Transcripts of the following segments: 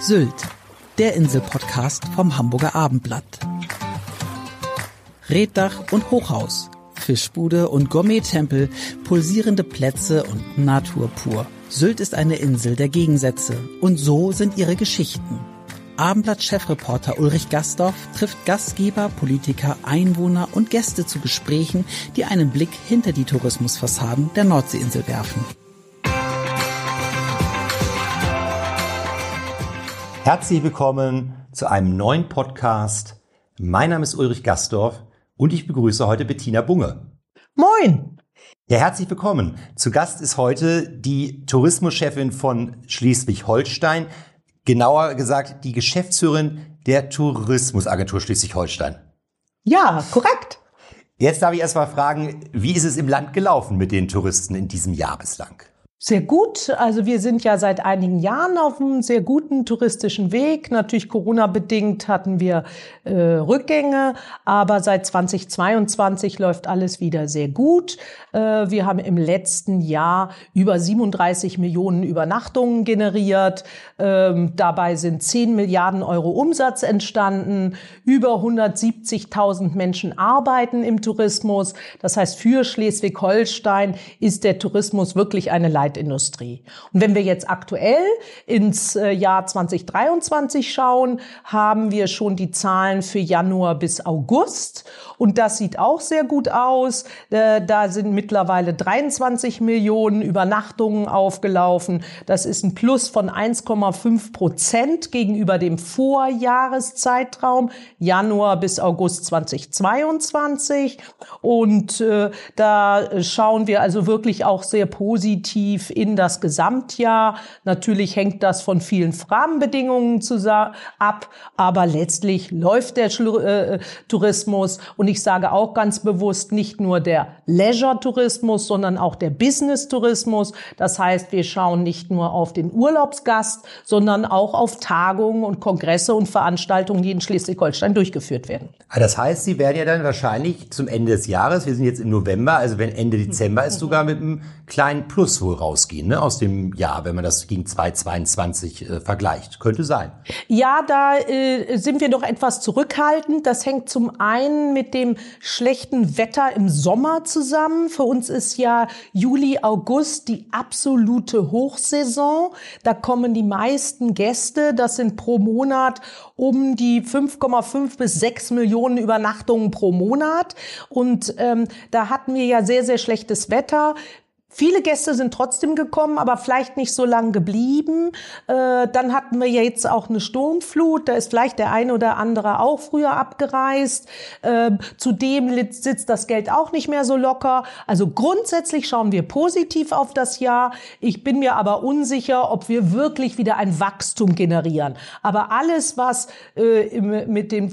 Sylt, der Insel-Podcast vom Hamburger Abendblatt. Reetdach und Hochhaus, Fischbude und Gourmet-Tempel, pulsierende Plätze und Natur pur. Sylt ist eine Insel der Gegensätze und so sind ihre Geschichten. Abendblatt-Chefreporter Ulrich Gastorf trifft Gastgeber, Politiker, Einwohner und Gäste zu Gesprächen, die einen Blick hinter die Tourismusfassaden der Nordseeinsel werfen. Herzlich willkommen zu einem neuen Podcast. Mein Name ist Ulrich Gastorf und ich begrüße heute Bettina Bunge. Moin! Ja, herzlich willkommen. Zu Gast ist heute die Tourismuschefin von Schleswig-Holstein, genauer gesagt die Geschäftsführerin der Tourismusagentur Schleswig-Holstein. Ja, korrekt. Jetzt darf ich erst mal fragen, wie ist es im Land gelaufen mit den Touristen in diesem Jahr bislang? Sehr gut. Also wir sind ja seit einigen Jahren auf einem sehr guten touristischen Weg. Natürlich Corona-bedingt hatten wir Rückgänge, aber seit 2022 läuft alles wieder sehr gut. Wir haben im letzten Jahr über 37 Millionen Übernachtungen generiert. Dabei sind 10 Milliarden Euro Umsatz entstanden. Über 170.000 Menschen arbeiten im Tourismus. Das heißt, für Schleswig-Holstein ist der Tourismus wirklich eine Leitindustrie. Und wenn wir jetzt aktuell ins Jahr 2023 schauen, haben wir schon die Zahlen für Januar bis August. Und das sieht auch sehr gut aus. Da sind mittlerweile 23 Millionen Übernachtungen aufgelaufen. Das ist ein Plus von 1,5% gegenüber dem Vorjahreszeitraum, Januar bis August 2022. Und da schauen wir also wirklich auch sehr positiv in das Gesamtjahr. Natürlich hängt das von vielen Rahmenbedingungen ab, aber letztlich läuft der Tourismus. Und ich sage auch ganz bewusst nicht nur der Leisure-Tourismus, sondern auch der Business-Tourismus. Das heißt, wir schauen nicht nur auf den Urlaubsgast, sondern auch auf Tagungen und Kongresse und Veranstaltungen, die in Schleswig-Holstein durchgeführt werden. Das heißt, Sie werden ja dann wahrscheinlich zum Ende des Jahres, wir sind jetzt im November, also wenn Ende Dezember ist, sogar mit einem kleinen Plus wohl rausgehen, ne, aus dem Jahr, wenn man das gegen 2022 vergleicht. Könnte sein. Ja, da sind wir doch etwas zurückhaltend. Das hängt zum einen mit dem schlechten Wetter im Sommer zusammen. Für uns ist ja Juli, August die absolute Hochsaison. Da kommen die meisten Gäste. Das sind pro Monat um die 5,5 bis 6 Millionen Übernachtungen pro Monat. Und da hatten wir ja sehr, sehr schlechtes Wetter. Viele Gäste sind trotzdem gekommen, aber vielleicht nicht so lang geblieben. Dann hatten wir ja jetzt auch eine Sturmflut. Da ist vielleicht der eine oder andere auch früher abgereist. Zudem sitzt das Geld auch nicht mehr so locker. Also grundsätzlich schauen wir positiv auf das Jahr. Ich bin mir aber unsicher, ob wir wirklich wieder ein Wachstum generieren. Aber alles, was mit dem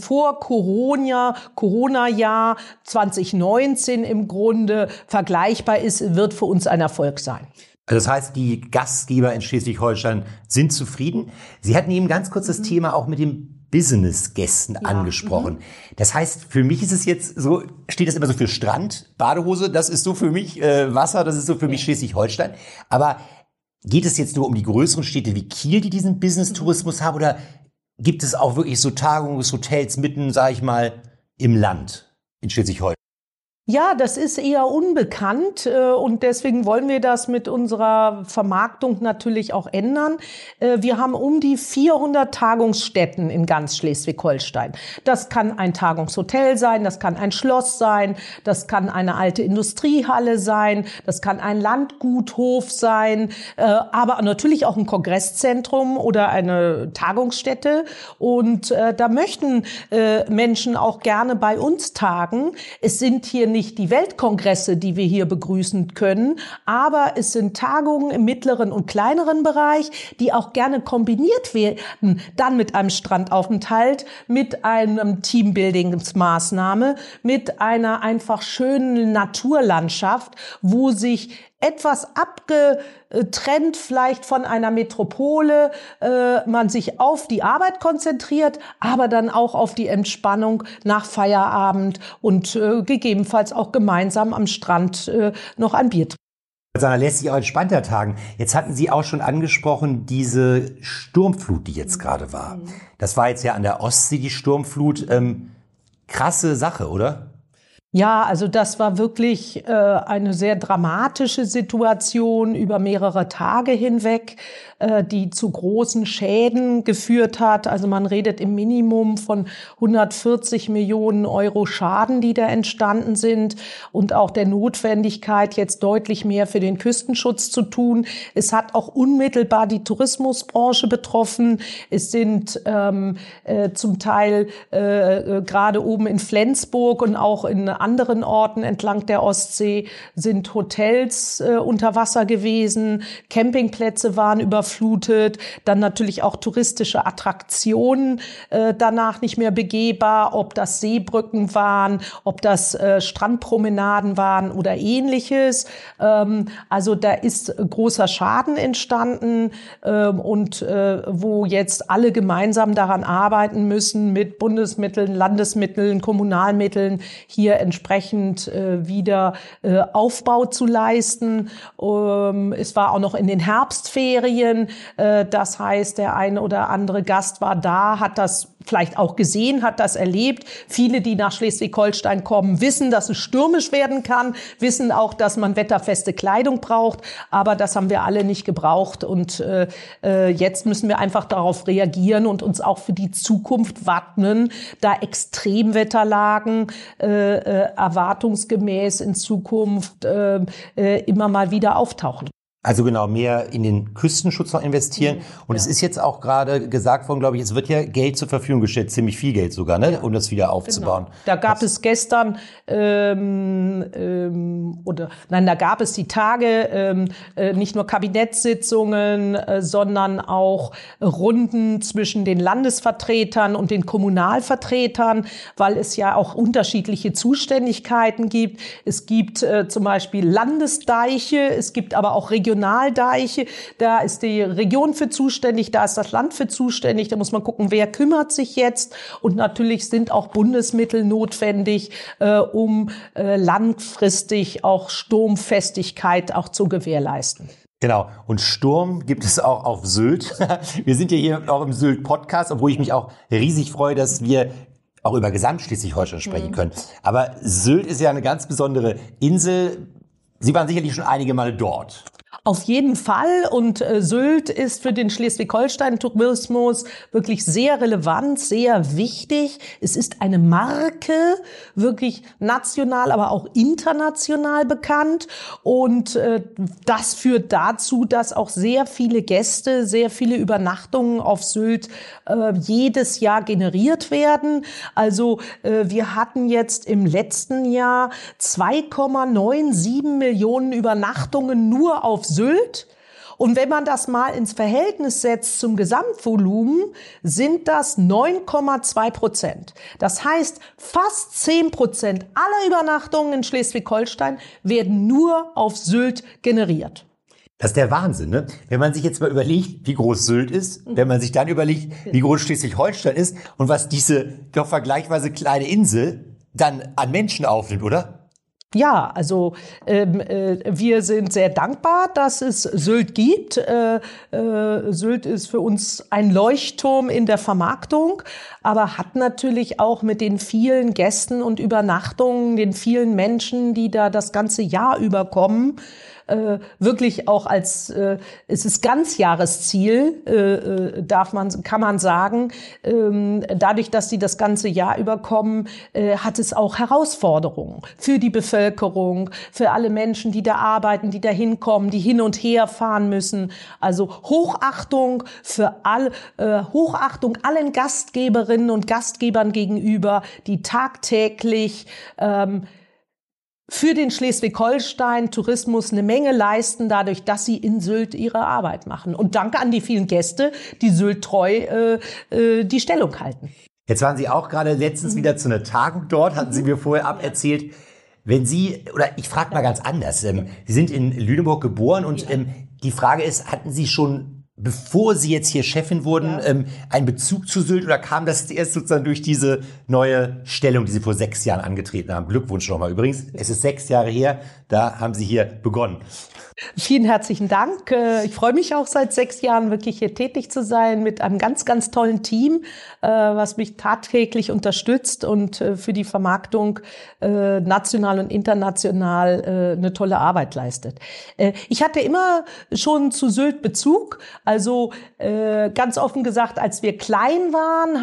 Vor-Corona-Jahr 2019 im Grunde vergleichbar ist, wird für uns ein Erfolg sein. Also das heißt, die Gastgeber in Schleswig-Holstein sind zufrieden. Sie hatten eben ganz kurz das Thema auch mit den Business-Gästen angesprochen. Das heißt, für mich ist es jetzt so, steht das immer so für Strand, Badehose, das ist so für mich Wasser, das ist so für mich Schleswig-Holstein. Aber geht es jetzt nur um die größeren Städte wie Kiel, die diesen Business-Tourismus haben, oder gibt es auch wirklich so Tagungshotels mitten, sage ich mal, im Land in Schleswig-Holstein? Ja, das ist eher unbekannt und deswegen wollen wir das mit unserer Vermarktung natürlich auch ändern. Wir haben um die 400 Tagungsstätten in ganz Schleswig-Holstein. Das kann ein Tagungshotel sein, das kann ein Schloss sein, das kann eine alte Industriehalle sein, das kann ein Landguthof sein, aber natürlich auch ein Kongresszentrum oder eine Tagungsstätte. Und da möchten Menschen auch gerne bei uns tagen. Es sind hier nicht die Weltkongresse, die wir hier begrüßen können, aber es sind Tagungen im mittleren und kleineren Bereich, die auch gerne kombiniert werden, dann mit einem Strandaufenthalt, mit einem Teambuildingsmaßnahme, mit einer einfach schönen Naturlandschaft, wo sich etwas abgetrennt vielleicht von einer Metropole, man sich auf die Arbeit konzentriert, aber dann auch auf die Entspannung nach Feierabend und gegebenenfalls auch gemeinsam am Strand noch ein Bier trinken. Sondern lässt sich auch entspannter tagen. Jetzt hatten Sie auch schon angesprochen, diese Sturmflut, die jetzt gerade war. Das war jetzt ja an der Ostsee, die Sturmflut. Krasse Sache, oder? Ja, also das war wirklich eine sehr dramatische Situation über mehrere Tage hinweg, die zu großen Schäden geführt hat. Also man redet im Minimum von 140 Millionen Euro Schaden, die da entstanden sind, und auch der Notwendigkeit, jetzt deutlich mehr für den Küstenschutz zu tun. Es hat auch unmittelbar die Tourismusbranche betroffen. Es sind zum Teil gerade oben in Flensburg und auch in anderen Orten entlang der Ostsee sind Hotels unter Wasser gewesen, Campingplätze waren überflutet, dann natürlich auch touristische Attraktionen danach nicht mehr begehbar, ob das Seebrücken waren, ob das Strandpromenaden waren oder ähnliches. Also da ist großer Schaden entstanden und wo jetzt alle gemeinsam daran arbeiten müssen, mit Bundesmitteln, Landesmitteln, Kommunalmitteln hier entsprechend wieder Aufbau zu leisten. Es war auch noch in den Herbstferien. Das heißt, der eine oder andere Gast war da, hat das vielleicht auch gesehen, hat das erlebt. Viele, die nach Schleswig-Holstein kommen, wissen, dass es stürmisch werden kann, wissen auch, dass man wetterfeste Kleidung braucht. Aber das haben wir alle nicht gebraucht. Und jetzt müssen wir einfach darauf reagieren und uns auch für die Zukunft wappnen, da Extremwetterlagen erwartungsgemäß in Zukunft immer mal wieder auftauchen. Also genau, mehr in den Küstenschutz noch investieren. Und es ist jetzt auch gerade gesagt worden, glaube ich, es wird ja Geld zur Verfügung gestellt, ziemlich viel Geld sogar, ne, um das wieder aufzubauen. Genau. Da gab es gestern, da gab es die Tage, nicht nur Kabinettssitzungen, sondern auch Runden zwischen den Landesvertretern und den Kommunalvertretern, weil es ja auch unterschiedliche Zuständigkeiten gibt. Es gibt zum Beispiel Landesdeiche, es gibt aber auch Regionaldeiche. Da ist die Region für zuständig, da ist das Land für zuständig. Da muss man gucken, wer kümmert sich jetzt. Und natürlich sind auch Bundesmittel notwendig, um langfristig auch Sturmfestigkeit auch zu gewährleisten. Genau. Und Sturm gibt es auch auf Sylt. Wir sind ja hier auch im Sylt-Podcast, obwohl ich mich auch riesig freue, dass wir auch über Gesamtschleswig-Holstein sprechen können. Aber Sylt ist ja eine ganz besondere Insel. Sie waren sicherlich schon einige Male dort. Auf jeden Fall. Und Sylt ist für den Schleswig-Holstein-Tourismus wirklich sehr relevant, sehr wichtig. Es ist eine Marke, wirklich national, aber auch international bekannt. Und das führt dazu, dass auch sehr viele Gäste, sehr viele Übernachtungen auf Sylt jedes Jahr generiert werden. Also wir hatten jetzt im letzten Jahr 2,97 Millionen Übernachtungen nur auf Sylt. Und wenn man das mal ins Verhältnis setzt zum Gesamtvolumen, sind das 9,2%. Das heißt, fast 10% aller Übernachtungen in Schleswig-Holstein werden nur auf Sylt generiert. Das ist der Wahnsinn, ne? Wenn man sich jetzt mal überlegt, wie groß Sylt ist, wenn man sich dann überlegt, wie groß Schleswig-Holstein ist und was diese doch vergleichsweise kleine Insel dann an Menschen aufnimmt, oder? Ja, also wir sind sehr dankbar, dass es Sylt gibt. Sylt ist für uns ein Leuchtturm in der Vermarktung, aber hat natürlich auch mit den vielen Gästen und Übernachtungen, den vielen Menschen, die da das ganze Jahr über kommen, wirklich auch als es ist Ganzjahresziel, kann man sagen. Dadurch, dass die das ganze Jahr über kommen, hat es auch Herausforderungen für die Bevölkerung, für alle Menschen, die da arbeiten, die da hinkommen, die hin und her fahren müssen. Also Hochachtung Hochachtung allen Gastgeberinnen und Gastgebern gegenüber, die tagtäglich für den Schleswig-Holstein-Tourismus eine Menge leisten, dadurch, dass sie in Sylt ihre Arbeit machen. Und danke an die vielen Gäste, die Sylt treu die Stellung halten. Jetzt waren Sie auch gerade letztens wieder zu einer Tagung dort, hatten Sie mir vorher aberzählt. Wenn Sie, oder ich frage mal ganz anders, Sie sind in Lüneburg geboren und die Frage ist, hatten Sie schon bevor Sie jetzt hier Chefin wurden, einen Bezug zu Sylt oder kam das erst sozusagen durch diese neue Stellung, die Sie vor 6 Jahren angetreten haben? Glückwunsch nochmal. Übrigens, es ist 6 Jahre her, da haben Sie hier begonnen. Vielen herzlichen Dank. Ich freue mich auch seit 6 Jahren wirklich hier tätig zu sein mit einem ganz, ganz tollen Team, was mich tagtäglich unterstützt und für die Vermarktung national und international eine tolle Arbeit leistet. Ich hatte immer schon zu Sylt Bezug. Also ganz offen gesagt, als wir klein waren,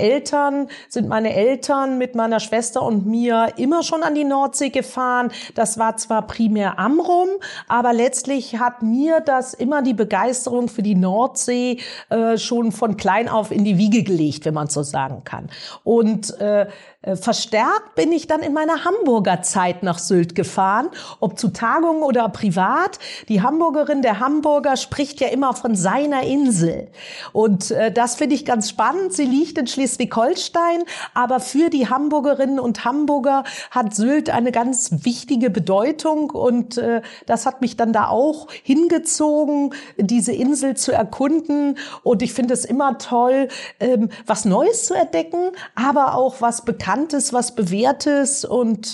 sind meine Eltern mit meiner Schwester und mir immer schon an die Nordsee gefahren. Das war zwar primär Amrum, aber letztlich hat mir das immer die Begeisterung für die Nordsee schon von klein auf in die Wiege gelegt, wenn man so sagen kann. Und verstärkt bin ich dann in meiner Hamburger Zeit nach Sylt gefahren, ob zu Tagungen oder privat. Die Hamburgerin, der Hamburger spricht ja immer von seiner Insel. Und das finde ich ganz spannend. Sie liegt in Schleswig-Holstein, aber für die Hamburgerinnen und Hamburger hat Sylt eine ganz wichtige Bedeutung. Und das hat mich dann da auch hingezogen, diese Insel zu erkunden. Und ich finde es immer toll, was Neues zu entdecken, aber auch was Bekanntes, was Bewährtes. Und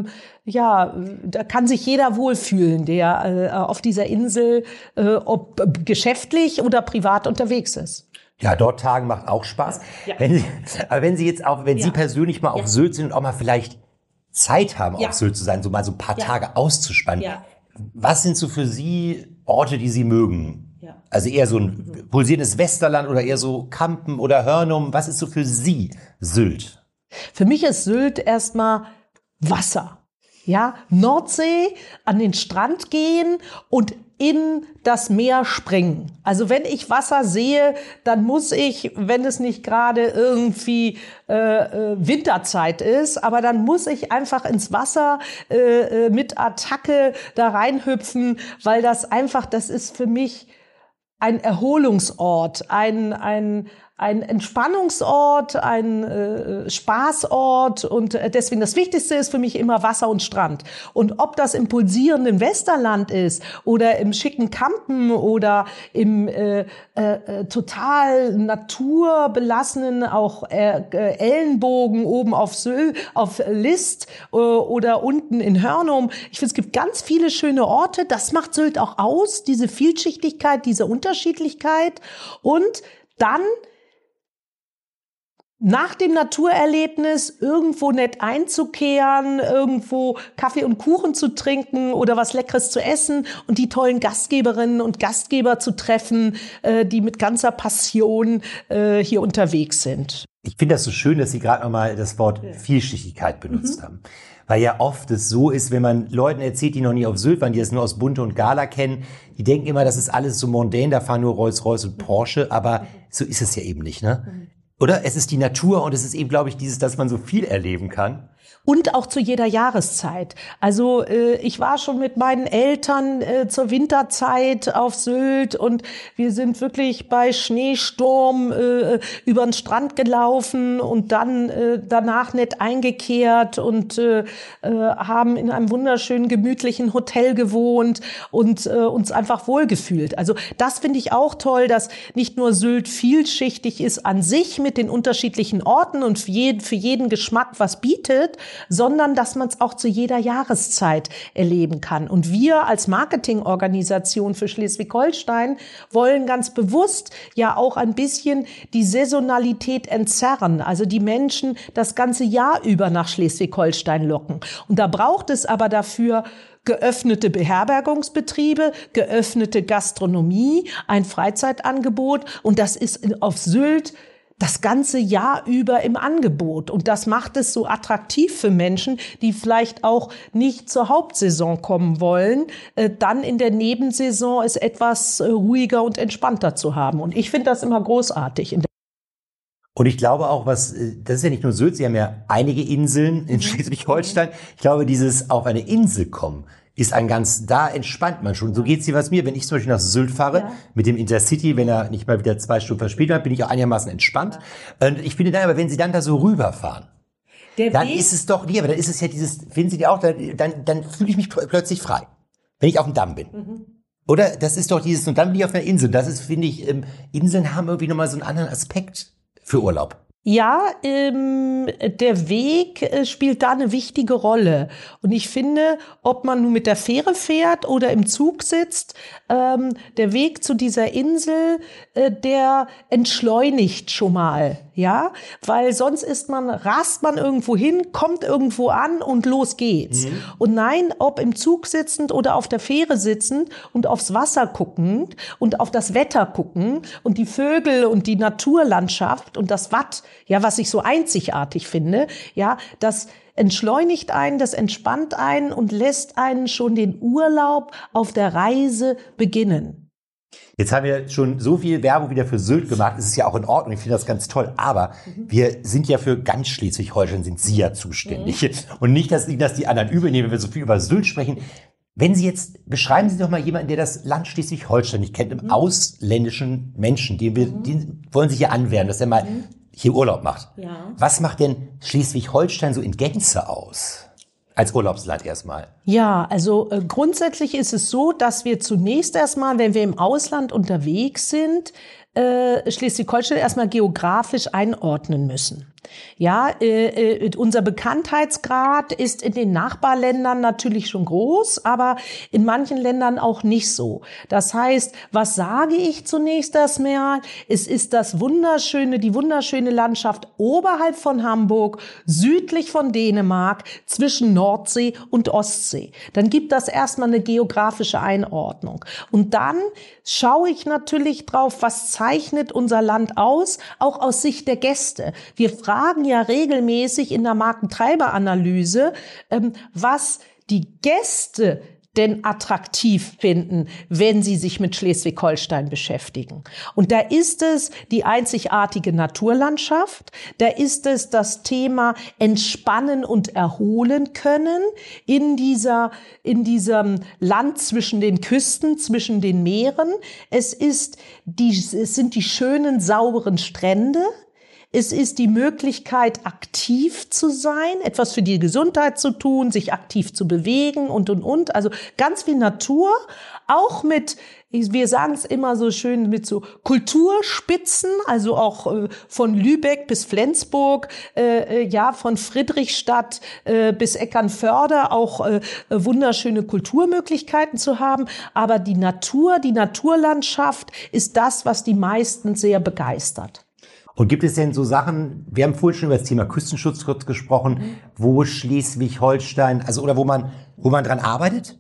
da kann sich jeder wohlfühlen, der auf dieser Insel, ob geschäftlich oder privat unterwegs ist. Ja, dort tagen macht auch Spaß. Ja. Wenn Sie persönlich mal auf Sylt sind und auch mal vielleicht Zeit haben, auf Sylt zu sein, so mal so ein paar Tage auszuspannen. Ja. Was sind so für Sie Orte, die Sie mögen? Ja. Also eher so ein pulsierendes Westerland oder eher so Kampen oder Hörnum. Was ist so für Sie Sylt? Für mich ist Sylt erstmal Wasser. Ja, Nordsee, an den Strand gehen und in das Meer springen. Also wenn ich Wasser sehe, dann muss ich, wenn es nicht gerade irgendwie Winterzeit ist, aber dann muss ich einfach ins Wasser mit Attacke da reinhüpfen, weil das ist für mich ein Erholungsort, ein Entspannungsort, ein Spaßort und deswegen das Wichtigste ist für mich immer Wasser und Strand. Und ob das im pulsierenden Westerland ist oder im schicken Kampen oder im total naturbelassenen auch Ellenbogen oben auf List oder unten in Hörnum. Ich finde, es gibt ganz viele schöne Orte. Das macht Sylt auch aus, diese Vielschichtigkeit, diese Unterschiedlichkeit. Und dann nach dem Naturerlebnis irgendwo nett einzukehren, irgendwo Kaffee und Kuchen zu trinken oder was Leckeres zu essen und die tollen Gastgeberinnen und Gastgeber zu treffen, die mit ganzer Passion hier unterwegs sind. Ich finde das so schön, dass Sie gerade nochmal das Wort Vielschichtigkeit benutzt haben. Weil ja oft es so ist, wenn man Leuten erzählt, die noch nie auf Sylt waren, die es nur aus Bunte und Gala kennen, die denken immer, das ist alles so mondän, da fahren nur Rolls-Royce und Porsche, aber so ist es ja eben nicht, ne? Oder? Es ist die Natur und es ist eben, glaube ich, dass man so viel erleben kann. Und auch zu jeder Jahreszeit. Also ich war schon mit meinen Eltern zur Winterzeit auf Sylt und wir sind wirklich bei Schneesturm über den Strand gelaufen und dann danach nett eingekehrt und haben in einem wunderschönen, gemütlichen Hotel gewohnt und uns einfach wohlgefühlt. Also das finde ich auch toll, dass nicht nur Sylt vielschichtig ist an sich mit den unterschiedlichen Orten und für jeden Geschmack was bietet, sondern dass man es auch zu jeder Jahreszeit erleben kann. Und wir als Marketingorganisation für Schleswig-Holstein wollen ganz bewusst ja auch ein bisschen die Saisonalität entzerren, also die Menschen das ganze Jahr über nach Schleswig-Holstein locken. Und da braucht es aber dafür geöffnete Beherbergungsbetriebe, geöffnete Gastronomie, ein Freizeitangebot und das ist auf Sylt das ganze Jahr über im Angebot. Und das macht es so attraktiv für Menschen, die vielleicht auch nicht zur Hauptsaison kommen wollen, dann in der Nebensaison es etwas ruhiger und entspannter zu haben. Und ich finde das immer großartig. Und ich glaube auch, das ist ja nicht nur Sylt, Sie haben ja einige Inseln in Schleswig-Holstein. Ich glaube, dieses auf eine Insel kommen ist da entspannt man schon. So geht's dir was mir, wenn ich zum Beispiel nach Sylt fahre, mit dem Intercity, wenn er nicht mal wieder 2 Stunden verspätet hat, bin ich auch einigermaßen entspannt. Und ich finde dann aber, wenn Sie dann da so rüberfahren, dann ist es doch, aber dann ist es ja finden Sie die auch, dann fühle ich mich plötzlich frei, wenn ich auf dem Damm bin. Oder? Das ist doch dieses, und dann bin ich auf einer Insel. Das ist, finde ich, Inseln haben irgendwie nochmal so einen anderen Aspekt für Urlaub. Ja, der Weg spielt da eine wichtige Rolle. Und ich finde, ob man nun mit der Fähre fährt oder im Zug sitzt, der Weg zu dieser Insel, der entschleunigt schon mal, ja, weil sonst rast man irgendwo hin, kommt irgendwo an und los geht's. Und nein, ob im Zug sitzend oder auf der Fähre sitzend und aufs Wasser guckend und auf das Wetter gucken und die Vögel und die Naturlandschaft und das Watt, ja, was ich so einzigartig finde, ja, das entschleunigt einen, das entspannt einen und lässt einen schon den Urlaub auf der Reise beginnen. Jetzt haben wir schon so viel Werbung wieder für Sylt gemacht. Es ist ja auch in Ordnung. Ich finde das ganz toll. Aber wir sind ja für ganz Schleswig-Holstein, sind Sie ja zuständig. Und nicht, dass die anderen übernehmen, wenn wir so viel über Sylt sprechen. Wenn Sie jetzt, beschreiben Sie doch mal jemanden, der das Land Schleswig-Holstein nicht kennt, einem ausländischen Menschen, den wollen Sie hier anwerben, dass er mal hier Urlaub macht. Ja. Was macht denn Schleswig-Holstein so in Gänze aus? Als Urlaubsland erstmal. Ja, also grundsätzlich ist es so, dass wir zunächst erstmal, wenn wir im Ausland unterwegs sind, Schleswig-Holstein erstmal geografisch einordnen müssen. Ja, unser Bekanntheitsgrad ist in den Nachbarländern natürlich schon groß, aber in manchen Ländern auch nicht so. Das heißt, was sage ich zunächst erstmal? Es ist die wunderschöne Landschaft oberhalb von Hamburg, südlich von Dänemark, zwischen Nordsee und Ostsee. Dann gibt das erstmal eine geografische Einordnung. Und dann schaue ich natürlich drauf, was zeichnet unser Land aus, auch aus Sicht der Gäste. Wir fragen ja regelmäßig in der Marktentreiberanalyse, was die Gäste denn attraktiv finden, wenn sie sich mit Schleswig-Holstein beschäftigen. Und da ist es die einzigartige Naturlandschaft, da ist es das Thema Entspannen und erholen können in diesem Land zwischen den Küsten, zwischen den Meeren. Es sind die schönen, sauberen Strände. Es ist die Möglichkeit, aktiv zu sein, etwas für die Gesundheit zu tun, sich aktiv zu bewegen und. Also ganz viel Natur, auch mit, wir sagen es immer so schön, mit so Kulturspitzen, also auch von Lübeck bis Flensburg, von Friedrichstadt bis Eckernförde auch wunderschöne Kulturmöglichkeiten zu haben. Aber die Naturlandschaft ist das, was die meisten sehr begeistert. Und gibt es denn so Sachen, wir haben vorhin schon über das Thema Küstenschutz kurz gesprochen, wo Schleswig-Holstein, also oder wo man dran arbeitet?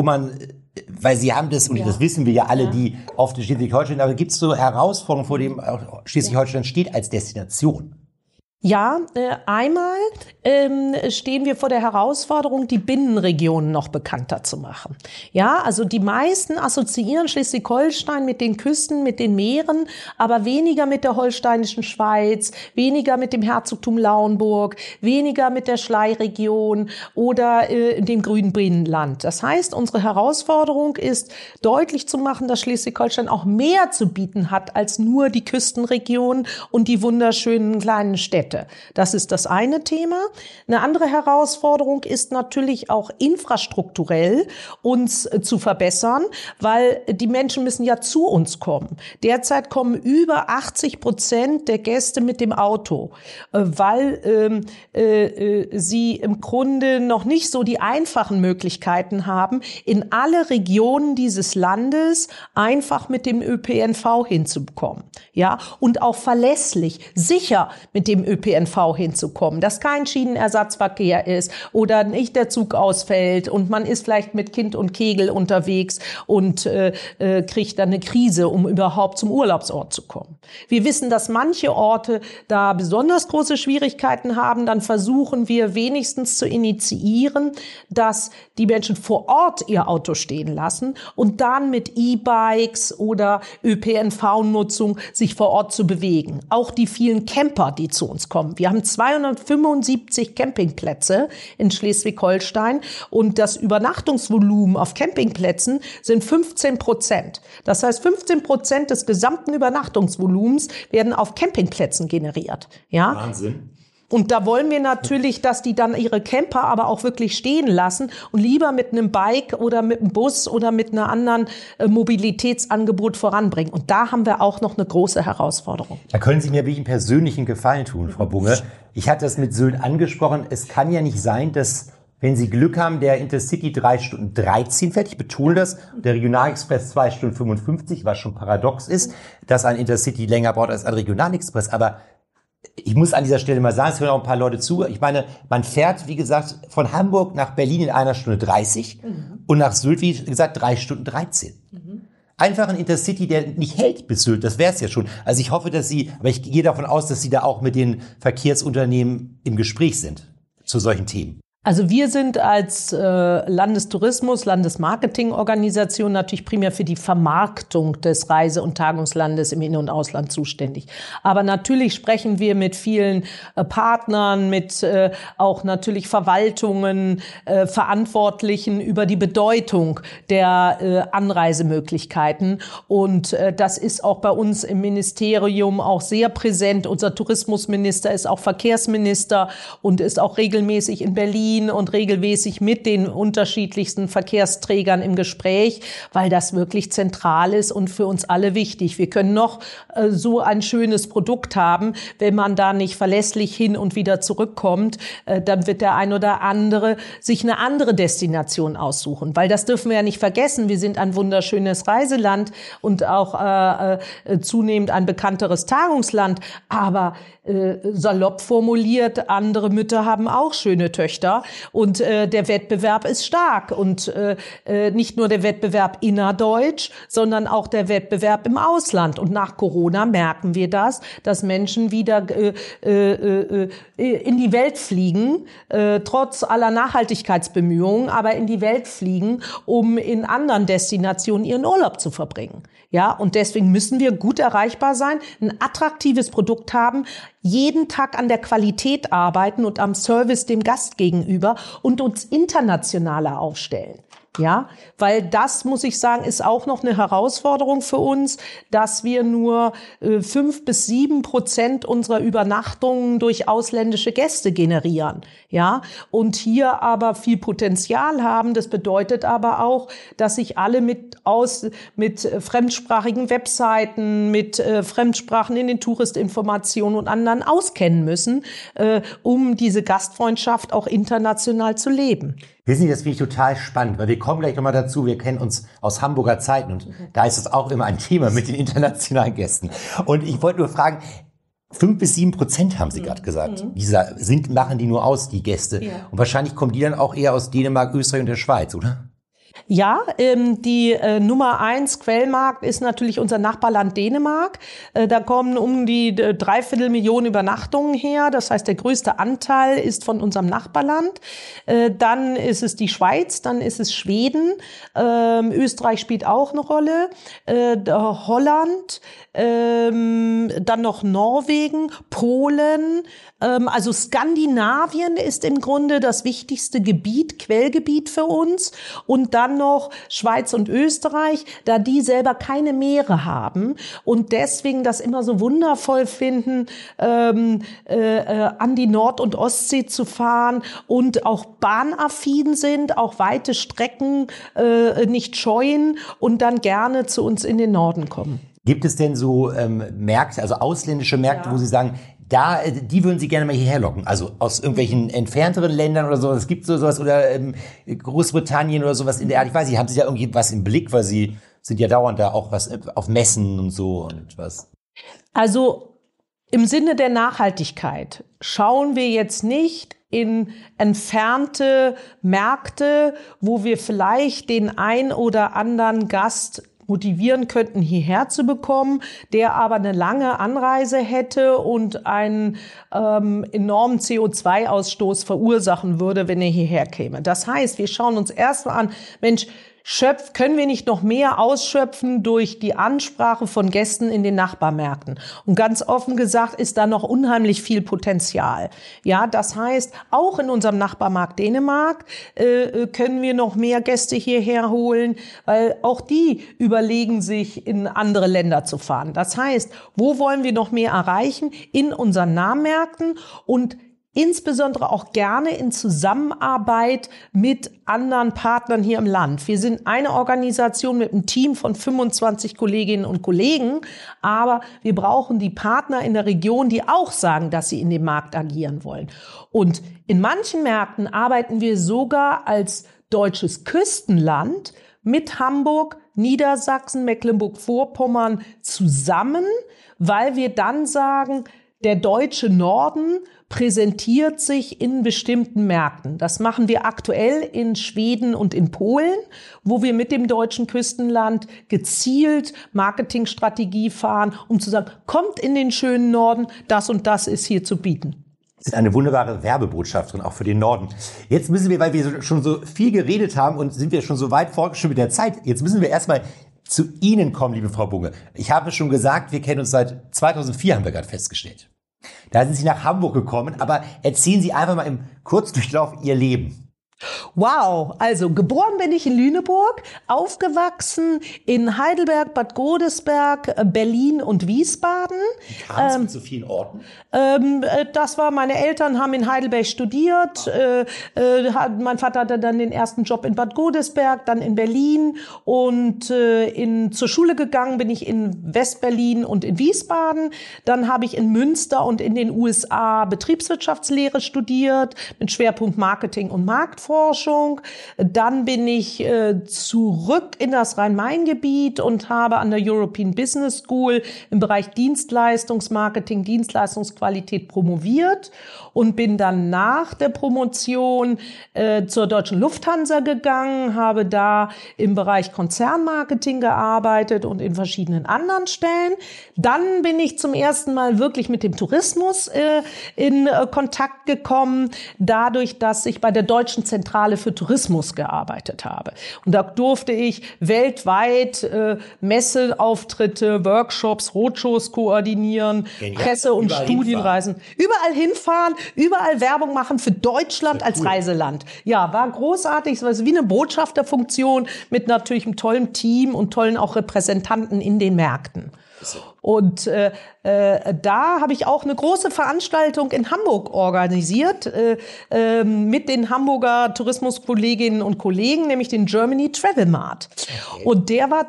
Weil Sie haben das, und das wissen wir ja alle, die auf der Schleswig-Holstein, aber gibt es so Herausforderungen, vor denen Schleswig-Holstein steht als Destination? Ja, einmal stehen wir vor der Herausforderung, die Binnenregionen noch bekannter zu machen. Ja, also die meisten assoziieren Schleswig-Holstein mit den Küsten, mit den Meeren, aber weniger mit der holsteinischen Schweiz, weniger mit dem Herzogtum Lauenburg, weniger mit der Schlei-Region oder dem grünen Binnenland. Das heißt, unsere Herausforderung ist, deutlich zu machen, dass Schleswig-Holstein auch mehr zu bieten hat als nur die Küstenregion und die wunderschönen kleinen Städte. Das ist das eine Thema. Eine andere Herausforderung ist natürlich auch infrastrukturell uns zu verbessern, weil die Menschen müssen ja zu uns kommen. Derzeit kommen über 80% der Gäste mit dem Auto, weil sie im Grunde noch nicht so die einfachen Möglichkeiten haben, in alle Regionen dieses Landes einfach mit dem ÖPNV hinzukommen. Ja, und auch verlässlich, sicher mit dem ÖPNV hinzukommen, dass kein Schienenersatzverkehr ist oder nicht der Zug ausfällt und man ist vielleicht mit Kind und Kegel unterwegs und kriegt dann eine Krise, um überhaupt zum Urlaubsort zu kommen. Wir wissen, dass manche Orte da besonders große Schwierigkeiten haben. Dann versuchen wir wenigstens zu initiieren, dass die Menschen vor Ort ihr Auto stehen lassen und dann mit E-Bikes oder ÖPNV-Nutzung sich vor Ort zu bewegen. Auch die vielen Camper, die zu uns kommen. Wir haben 275 Campingplätze in Schleswig-Holstein und das Übernachtungsvolumen auf Campingplätzen sind 15%. Das heißt, 15% des gesamten Übernachtungsvolumens werden auf Campingplätzen generiert. Ja? Wahnsinn. Und da wollen wir natürlich, dass die dann ihre Camper aber auch wirklich stehen lassen und lieber mit einem Bike oder mit einem Bus oder mit einer anderen Mobilitätsangebot voranbringen. Und da haben wir auch noch eine große Herausforderung. Da können Sie mir wirklich einen persönlichen Gefallen tun, Frau Bunge. Ich hatte das mit Sylt angesprochen. Es kann ja nicht sein, dass, wenn Sie Glück haben, der Intercity 3 Stunden 13 fährt, ich betone das, der Regionalexpress 2 Stunden 55, was schon paradox ist, dass ein Intercity länger braucht als ein Regionalexpress. Aber ich muss an dieser Stelle mal sagen, es hören auch ein paar Leute zu. Ich meine, man fährt, wie gesagt, von Hamburg nach Berlin in 1 Stunde 30 und nach Sylt, wie gesagt, 3 Stunden 13. Einfach ein Intercity, der nicht hält bis Sylt, das wäre es ja schon. Also ich hoffe, dass Sie, aber ich gehe davon aus, dass Sie da auch mit den Verkehrsunternehmen im Gespräch sind zu solchen Themen. Also wir sind als Landestourismus, Landesmarketingorganisation natürlich primär für die Vermarktung des Reise- und Tagungslandes im In- und Ausland zuständig. Aber natürlich sprechen wir mit vielen Partnern, mit auch natürlich Verwaltungen, Verantwortlichen über die Bedeutung der Anreisemöglichkeiten. Und das ist auch bei uns im Ministerium auch sehr präsent. Unser Tourismusminister ist auch Verkehrsminister und ist auch regelmäßig in Berlin und regelmäßig mit den unterschiedlichsten Verkehrsträgern im Gespräch, weil das wirklich zentral ist und für uns alle wichtig. Wir können noch so ein schönes Produkt haben, wenn man da nicht verlässlich hin und wieder zurückkommt, dann wird der ein oder andere sich eine andere Destination aussuchen, weil das dürfen wir ja nicht vergessen. Wir sind ein wunderschönes Reiseland und auch zunehmend ein bekannteres Tagungsland, aber salopp formuliert, andere Mütter haben auch schöne Töchter und der Wettbewerb ist stark und nicht nur der Wettbewerb innerdeutsch, sondern auch der Wettbewerb im Ausland. Und nach Corona merken wir das, dass Menschen wieder in die Welt fliegen, trotz aller Nachhaltigkeitsbemühungen, aber in die Welt fliegen, um in anderen Destinationen ihren Urlaub zu verbringen. Ja, und deswegen müssen wir gut erreichbar sein, ein attraktives Produkt haben, jeden Tag an der Qualität arbeiten und am Service dem Gast gegenüber und uns internationaler aufstellen. Ja, weil das, muss ich sagen, ist auch noch eine Herausforderung für uns, dass wir nur 5-7% unserer Übernachtungen durch ausländische Gäste generieren. Ja, und hier aber viel Potenzial haben. Das bedeutet aber auch, dass sich alle mit fremdsprachigen Webseiten, mit Fremdsprachen in den Touristinformationen und anderen auskennen müssen, um diese Gastfreundschaft auch international zu leben. Wissen Sie, das finde ich total spannend, weil wir kommen gleich nochmal dazu, wir kennen uns aus Hamburger Zeiten und da ist es auch immer ein Thema mit den internationalen Gästen. Und ich wollte nur fragen, 5-7% haben Sie gerade gesagt. Machen die nur aus, die Gäste. Ja. Und wahrscheinlich kommen die dann auch eher aus Dänemark, Österreich und der Schweiz, oder? Ja, die Nummer 1 Quellmarkt ist natürlich unser Nachbarland Dänemark. Da kommen um die 250.000 Übernachtungen her. Das heißt, der größte Anteil ist von unserem Nachbarland. Dann ist es die Schweiz, dann ist es Schweden. Österreich spielt auch eine Rolle. Holland, dann noch Norwegen, Polen. Also Skandinavien ist im Grunde das wichtigste Gebiet, Quellgebiet für uns. Und dann noch Schweiz und Österreich, da die selber keine Meere haben und deswegen das immer so wundervoll finden, an die Nord- und Ostsee zu fahren und auch bahnaffin sind, auch weite Strecken nicht scheuen und dann gerne zu uns in den Norden kommen. Gibt es denn so Märkte, also ausländische Märkte, wo Sie sagen, die würden Sie gerne mal hierher locken? Also aus irgendwelchen entfernteren Ländern oder so. Es gibt sowas oder Großbritannien oder sowas in der Art. Ich weiß nicht, haben Sie da irgendwie was im Blick? Weil Sie sind ja dauernd da auch was auf Messen und so und was. Also im Sinne der Nachhaltigkeit schauen wir jetzt nicht in entfernte Märkte, wo wir vielleicht den ein oder anderen Gast motivieren könnten, hierher zu bekommen, der aber eine lange Anreise hätte und einen enormen CO2-Ausstoß verursachen würde, wenn er hierher käme. Das heißt, wir schauen uns erstmal an, Mensch, können wir nicht noch mehr ausschöpfen durch die Ansprache von Gästen in den Nachbarmärkten? Und ganz offen gesagt ist da noch unheimlich viel Potenzial. Ja, das heißt, auch in unserem Nachbarmarkt Dänemark können wir noch mehr Gäste hierher holen, weil auch die überlegen sich, in andere Länder zu fahren. Das heißt, wo wollen wir noch mehr erreichen? In unseren Nahmärkten und insbesondere auch gerne in Zusammenarbeit mit anderen Partnern hier im Land. Wir sind eine Organisation mit einem Team von 25 Kolleginnen und Kollegen, aber wir brauchen die Partner in der Region, die auch sagen, dass sie in dem Markt agieren wollen. Und in manchen Märkten arbeiten wir sogar als deutsches Küstenland mit Hamburg, Niedersachsen, Mecklenburg-Vorpommern zusammen, weil wir dann sagen, der deutsche Norden präsentiert sich in bestimmten Märkten. Das machen wir aktuell in Schweden und in Polen, wo wir mit dem deutschen Küstenland gezielt Marketingstrategie fahren, um zu sagen, kommt in den schönen Norden, das und das ist hier zu bieten. Das ist eine wunderbare Werbebotschaft und auch für den Norden. Jetzt müssen wir, weil wir schon so viel geredet haben und sind wir schon so weit fortgeschritten mit der Zeit, jetzt müssen wir erstmal zu Ihnen kommen, liebe Frau Bunge. Ich habe schon gesagt, wir kennen uns seit 2004, haben wir gerade festgestellt. Da sind Sie nach Hamburg gekommen, aber erzählen Sie einfach mal im Kurzdurchlauf Ihr Leben. Wow, also geboren bin ich in Lüneburg, aufgewachsen in Heidelberg, Bad Godesberg, Berlin und Wiesbaden. Wie kam es mit so vielen Orten? Das war, meine Eltern haben in Heidelberg studiert, mein Vater hatte dann den ersten Job in Bad Godesberg, dann in Berlin und zur Schule gegangen bin ich in Westberlin und in Wiesbaden. Dann habe ich in Münster und in den USA Betriebswirtschaftslehre studiert mit Schwerpunkt Marketing und Marktforschung. Dann bin ich zurück in das Rhein-Main-Gebiet und habe an der European Business School im Bereich Dienstleistungsmarketing, Dienstleistungsqualität promoviert und bin dann nach der Promotion zur Deutschen Lufthansa gegangen, habe da im Bereich Konzernmarketing gearbeitet und in verschiedenen anderen Stellen. Dann bin ich zum ersten Mal wirklich mit dem Tourismus in Kontakt gekommen, dadurch, dass ich bei der Deutschen Zentrale für Tourismus gearbeitet habe. Und da durfte ich weltweit Messeauftritte, Workshops, Roadshows koordinieren, Presse- und Studienreisen. Überall hinfahren, überall Werbung machen für Deutschland als Reiseland. Ja, war großartig. Es war wie eine Botschafterfunktion mit natürlich einem tollen Team und tollen auch Repräsentanten in den Märkten. Und da habe ich auch eine große Veranstaltung in Hamburg organisiert mit den Hamburger Tourismuskolleginnen und Kollegen, nämlich den Germany Travel Mart. Okay. Und der war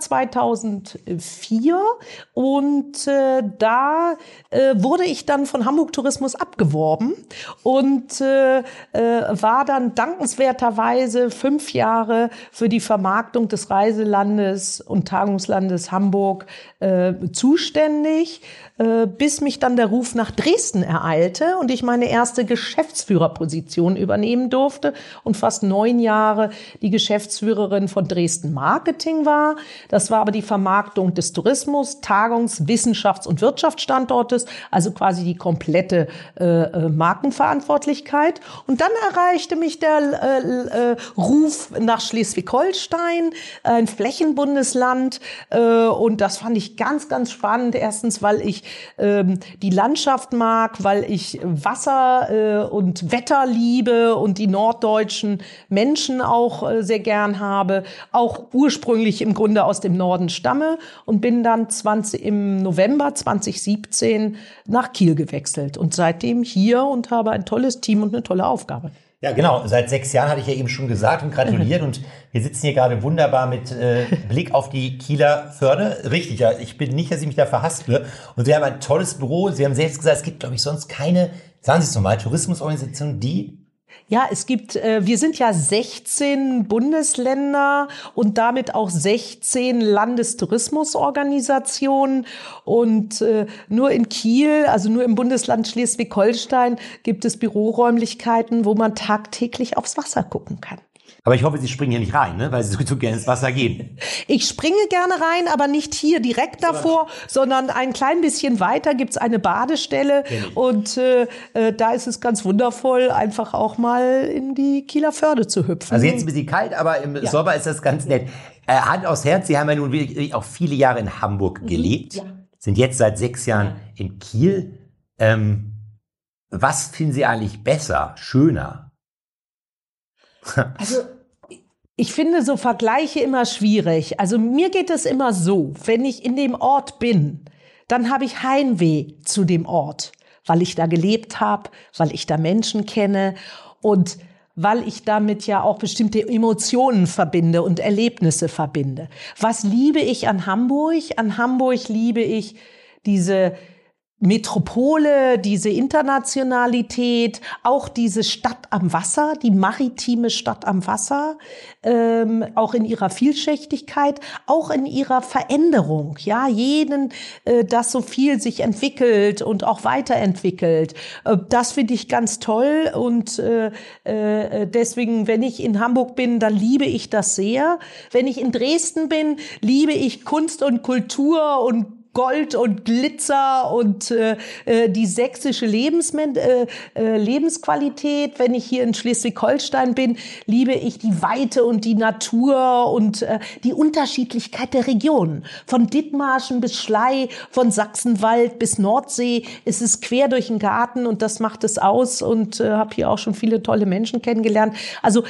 2004 und da wurde ich dann von Hamburg Tourismus abgeworben und war dann dankenswerterweise 5 Jahre für die Vermarktung des Reiselandes und Tagungslandes Hamburg zuständig, bis mich dann der Ruf nach Dresden ereilte und ich meine erste Geschäftsführerposition übernehmen durfte und fast 9 Jahre die Geschäftsführerin von Dresden Marketing war. Das war aber die Vermarktung des Tourismus-, Tagungs-, Wissenschafts- und Wirtschaftsstandortes, also quasi die komplette Markenverantwortlichkeit. Und dann erreichte mich der Ruf nach Schleswig-Holstein, ein Flächenbundesland, und das fand ich ganz, ganz spannend. Erstens, weil ich die Landschaft mag, weil ich Wasser und Wetter liebe und die norddeutschen Menschen auch sehr gern habe, auch ursprünglich im Grunde aus dem Norden stamme und bin dann im November 2017 nach Kiel gewechselt und seitdem hier und habe ein tolles Team und eine tolle Aufgabe. Ja, genau. Seit 6 Jahren hatte ich ja eben schon gesagt und gratuliert. Und wir sitzen hier gerade wunderbar mit Blick auf die Kieler Förde. Richtig, ja. Ich bin nicht, dass ich mich da verhasple. Und Sie haben ein tolles Büro. Sie haben selbst gesagt, es gibt, glaube ich, sonst keine, sagen Sie es nochmal, Tourismusorganisation, die... Ja, es gibt, wir sind ja 16 Bundesländer und damit auch 16 Landestourismusorganisationen und nur in Kiel, also nur im Bundesland Schleswig-Holstein gibt es Büroräumlichkeiten, wo man tagtäglich aufs Wasser gucken kann. Aber ich hoffe, Sie springen hier nicht rein, ne? Weil Sie so gerne ins Wasser gehen. Ich springe gerne rein, aber nicht hier direkt davor, sondern ein klein bisschen weiter gibt's eine Badestelle. Und da ist es ganz wundervoll, einfach auch mal in die Kieler Förde zu hüpfen. Also jetzt ein bisschen kalt, aber im Sommer ist das ganz nett. Hand aufs Herz, Sie haben ja nun wirklich auch viele Jahre in Hamburg gelebt, sind jetzt seit 6 Jahren in Kiel. Was finden Sie eigentlich besser, schöner? Also ich finde so Vergleiche immer schwierig. Also mir geht es immer so, wenn ich in dem Ort bin, dann habe ich Heimweh zu dem Ort, weil ich da gelebt habe, weil ich da Menschen kenne und weil ich damit ja auch bestimmte Emotionen verbinde und Erlebnisse verbinde. Was liebe ich an Hamburg? An Hamburg liebe ich diese Metropole, diese Internationalität, auch diese Stadt am Wasser, die maritime Stadt am Wasser, auch in ihrer Vielschichtigkeit, auch in ihrer Veränderung, ja, dass so viel sich entwickelt und auch weiterentwickelt. Das finde ich ganz toll und deswegen, wenn ich in Hamburg bin, dann liebe ich das sehr. Wenn ich in Dresden bin, liebe ich Kunst und Kultur und Gold und Glitzer und die sächsische Lebensqualität. Wenn ich hier in Schleswig-Holstein bin, liebe ich die Weite und die Natur und die Unterschiedlichkeit der Regionen. Von Dithmarschen bis Schlei, von Sachsenwald bis Nordsee. Es ist quer durch den Garten und das macht es aus und habe hier auch schon viele tolle Menschen kennengelernt. Also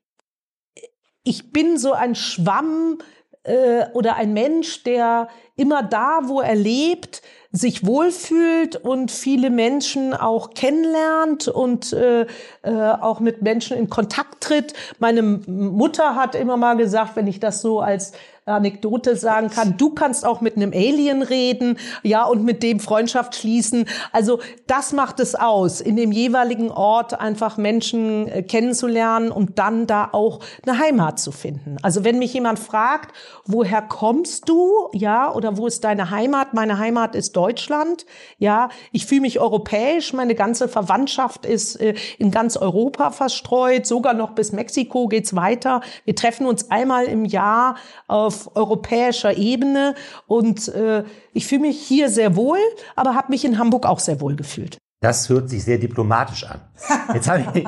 ich bin so ein Schwamm oder ein Mensch, der immer da, wo er lebt, sich wohlfühlt und viele Menschen auch kennenlernt und auch mit Menschen in Kontakt tritt. Meine Mutter hat immer mal gesagt, wenn ich das so als Anekdote sagen kann, du kannst auch mit einem Alien reden, ja, und mit dem Freundschaft schließen. Also das macht es aus, in dem jeweiligen Ort einfach Menschen kennenzulernen und dann da auch eine Heimat zu finden. Also wenn mich jemand fragt, woher kommst du, ja, oder wo ist deine Heimat? Meine Heimat ist Deutschland, ja. Ich fühle mich europäisch, meine ganze Verwandtschaft ist in ganz Europa verstreut, sogar noch bis Mexiko geht's weiter. Wir treffen uns einmal im Jahr auf europäischer Ebene und ich fühle mich hier sehr wohl, aber habe mich in Hamburg auch sehr wohl gefühlt. Das hört sich sehr diplomatisch an. Jetzt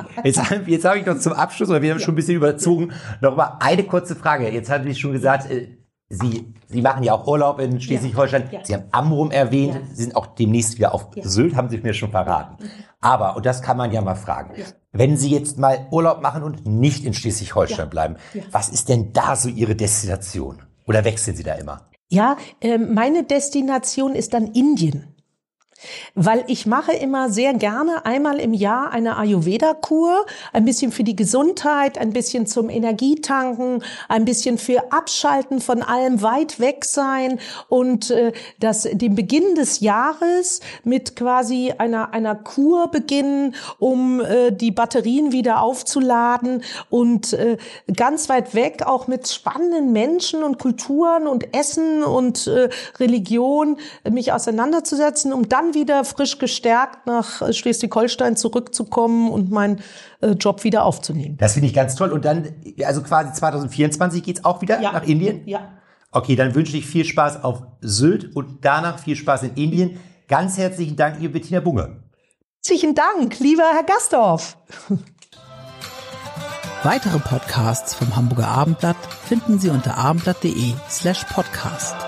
hab ich noch zum Abschluss, weil wir haben schon ein bisschen überzogen, noch mal eine kurze Frage. Jetzt hatte ich schon gesagt, Sie machen ja auch Urlaub in Schleswig-Holstein. Ja. Sie haben Amrum erwähnt. Sie sind auch demnächst wieder auf Sylt, haben Sie mir schon verraten. Aber, und das kann man ja mal fragen, wenn Sie jetzt mal Urlaub machen und nicht in Schleswig-Holstein bleiben, was ist denn da so Ihre Destination? Oder wechseln Sie da immer? Ja, meine Destination ist dann Indien. Weil ich mache immer sehr gerne einmal im Jahr eine Ayurveda-Kur, ein bisschen für die Gesundheit, ein bisschen zum Energietanken, ein bisschen für Abschalten von allem, weit weg sein und den Beginn des Jahres mit quasi einer Kur beginnen, um die Batterien wieder aufzuladen und ganz weit weg auch mit spannenden Menschen und Kulturen und Essen und Religion mich auseinanderzusetzen, um dann wieder frisch gestärkt nach Schleswig-Holstein zurückzukommen und meinen Job wieder aufzunehmen. Das finde ich ganz toll. Und dann, also quasi 2024 geht's auch wieder nach Indien? Ja. Okay, dann wünsche ich viel Spaß auf Sylt und danach viel Spaß in Indien. Ganz herzlichen Dank, liebe Bettina Bunge. Herzlichen Dank, lieber Herr Gastorf. Weitere Podcasts vom Hamburger Abendblatt finden Sie unter abendblatt.de/podcast.